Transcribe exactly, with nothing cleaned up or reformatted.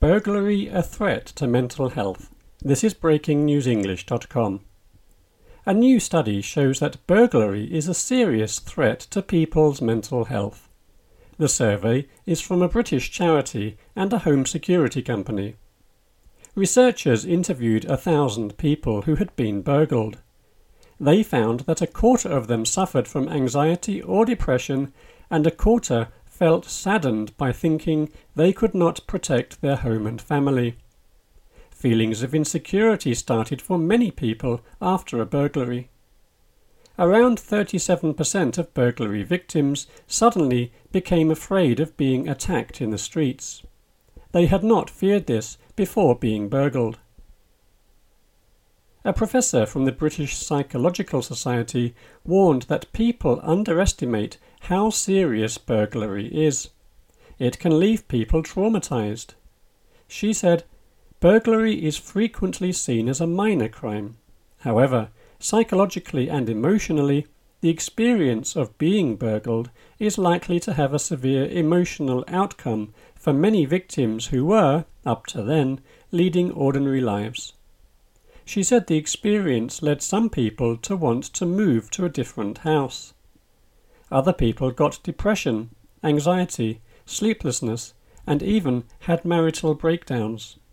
Burglary a threat to mental health? This is breaking news english dot com. A new study shows that burglary is a serious threat to people's mental health. The survey is from a British charity and a home security company. Researchers interviewed a thousand people who had been burgled. They found that a quarter of them suffered from anxiety or depression, and a quarter felt saddened by thinking they could not protect their home and family. Feelings of insecurity started for many people after a burglary. Around thirty-seven percent of burglary victims suddenly became afraid of being attacked in the streets. They had not feared this before being burgled. A professor from the British Psychological Society warned that people underestimate how serious burglary is. It can leave people traumatized. She said, "Burglary is frequently seen as a minor crime. However, psychologically and emotionally, the experience of being burgled is likely to have a severe emotional outcome for many victims who were, up to then, leading ordinary lives." She said the experience led some people to want to move to a different house. Other people got depression, anxiety, sleeplessness, and even had marital breakdowns.